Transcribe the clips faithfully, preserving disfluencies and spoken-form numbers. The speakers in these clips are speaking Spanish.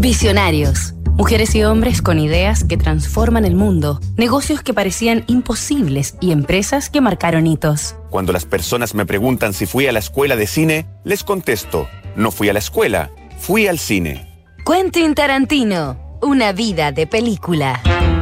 Visionarios. Mujeres y hombres con ideas que transforman el mundo, negocios que parecían imposibles y empresas que marcaron hitos. Cuando las personas me preguntan si fui a la escuela de cine, les contesto, no fui a la escuela, fui al cine. Quentin Tarantino, una vida de película.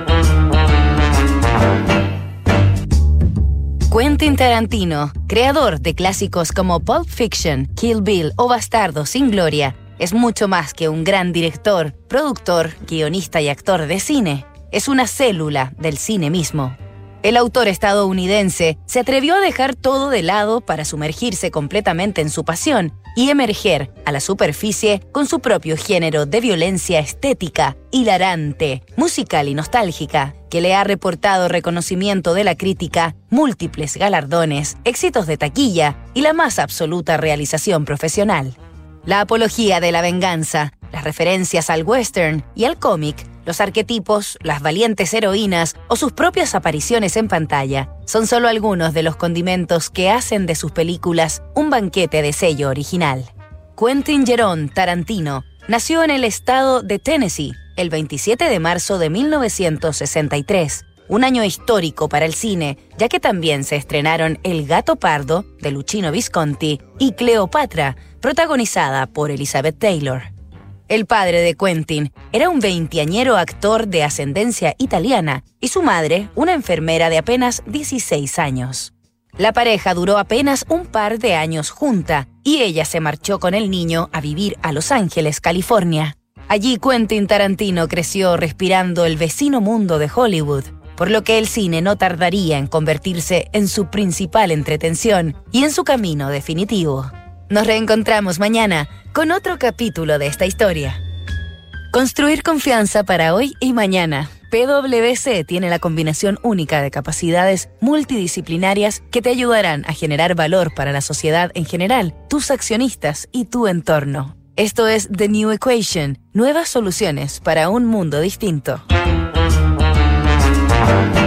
Quentin Tarantino, creador de clásicos como Pulp Fiction, Kill Bill o Bastardos sin Gloria, es mucho más que un gran director, productor, guionista y actor de cine. Es una célula del cine mismo. El autor estadounidense se atrevió a dejar todo de lado para sumergirse completamente en su pasión y emerger a la superficie con su propio género de violencia estética, hilarante, musical y nostálgica, que le ha reportado reconocimiento de la crítica, múltiples galardones, éxitos de taquilla y la más absoluta realización profesional. La apología de la venganza, las referencias al western y al cómic, los arquetipos, las valientes heroínas o sus propias apariciones en pantalla son solo algunos de los condimentos que hacen de sus películas un banquete de sello original. Quentin Jerome Tarantino nació en el estado de Tennessee el veintisiete de marzo de mil novecientos sesenta y tres, un año histórico para el cine, ya que también se estrenaron El gato pardo, de Luchino Visconti, y Cleopatra, protagonizada por Elizabeth Taylor. El padre de Quentin era un veinteañero actor de ascendencia italiana y su madre una enfermera de apenas dieciséis años. La pareja duró apenas un par de años junta y ella se marchó con el niño a vivir a Los Ángeles, California. Allí Quentin Tarantino creció respirando el vecino mundo de Hollywood, por lo que el cine no tardaría en convertirse en su principal entretención y en su camino definitivo. Nos reencontramos mañana con otro capítulo de esta historia. Construir confianza para hoy y mañana. P W C tiene la combinación única de capacidades multidisciplinarias que te ayudarán a generar valor para la sociedad en general, tus accionistas y tu entorno. Esto es The New Equation, nuevas soluciones para un mundo distinto.